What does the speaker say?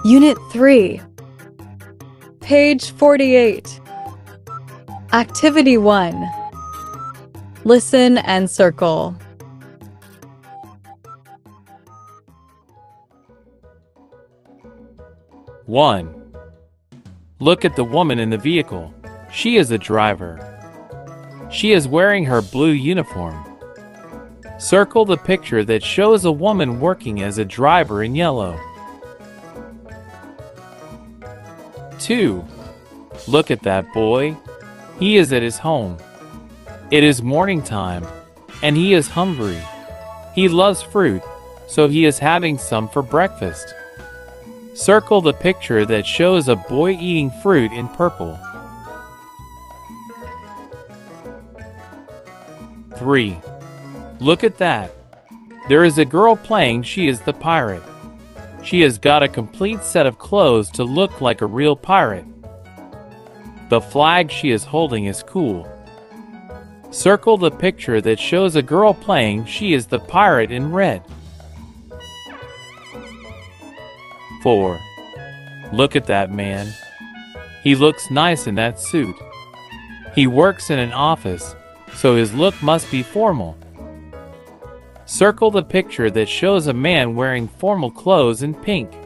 Unit 3. Page 48. Activity 1. Listen and circle. One. Look at the woman in the vehicle. She is a driver. She is wearing her blue uniform. Circle the picture that shows a woman working as a driver in yellow. 2. Look at that boy. He is at his home. It is morning time, and he is hungry. He loves fruit, so he is having some for breakfast. Circle the picture that shows a boy eating fruit in purple. 3. Look at that. There is a girl playing she is the pirate. She has got a complete set of clothes to look like a real pirate. The flag she is holding is cool. Circle the picture that shows a girl playing she is the pirate in red. 4. Look at that man. He looks nice in that suit. He works in an office, so his look must be formal. Circle the picture that shows a man wearing formal clothes in pink.